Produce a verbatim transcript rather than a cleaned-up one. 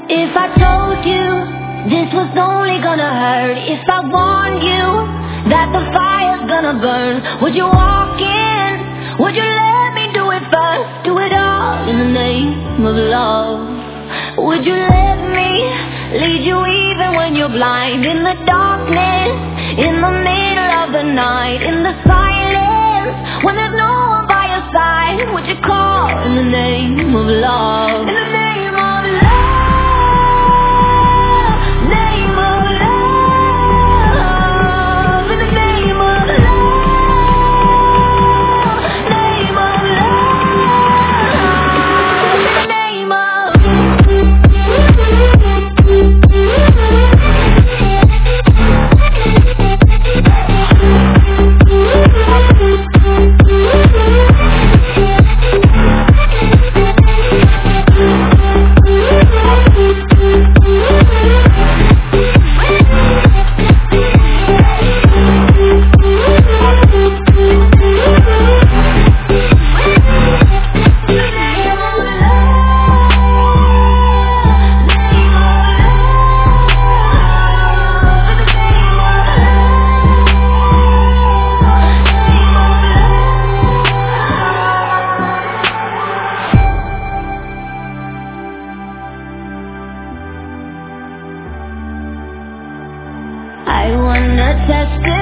If I told you this was only gonna hurt, if I warned you that the fire's gonna burn, would you walk in? Would you let me do it first? Do it all in the name of love. Would you let me lead you even when you're blind? In the darkness, in the middle of the night, in the silence, when there's no one by your side, would you call in the name of love? In the name of love, name of love, in the name of love, name of love, in the name of I wanna test it.